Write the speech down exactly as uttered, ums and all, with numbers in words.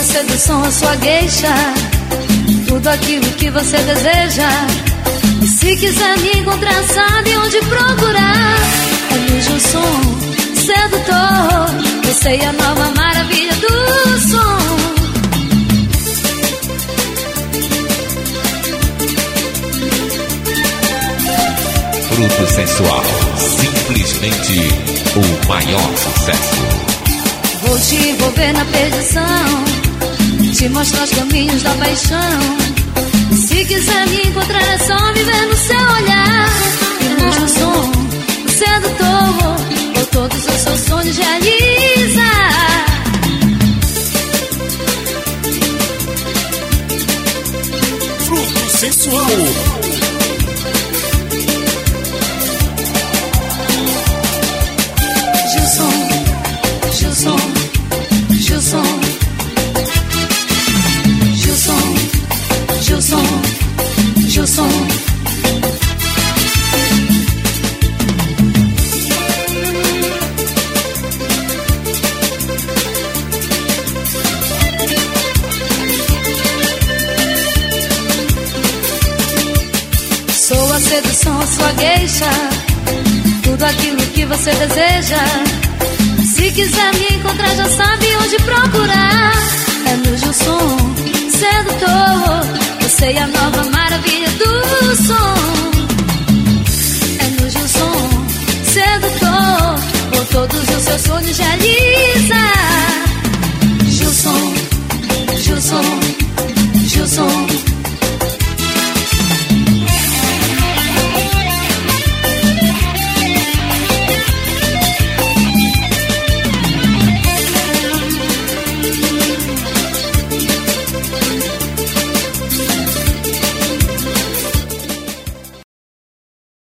sedução, a sua geisha, tudo aquilo que você deseja. E se quiser me encontrar, sabe onde procurar. É no Gilson, sedutor, você é a nova maravilha do som. Fruto sensual, simplesmente o maior sucesso. Vou te envolver na perdição, te mostrar os caminhos da paixão. Se quiser me encontrar, é só me ver no seu olhar. E no Gilson, o sedutor, vou todos os seus sonhos realizar. Fruto sensual. Gilson, Gilson, Gilson, Gilson, Gilson. Sou a sedução, a sua geisha, tudo aquilo que você deseja. Se quiser me encontrar, já sabe onde procurar. É no Gilson, sedutor, você é a nova maravilha do som. É no Gilson, sedutor, por todos os seus sonhos realizar.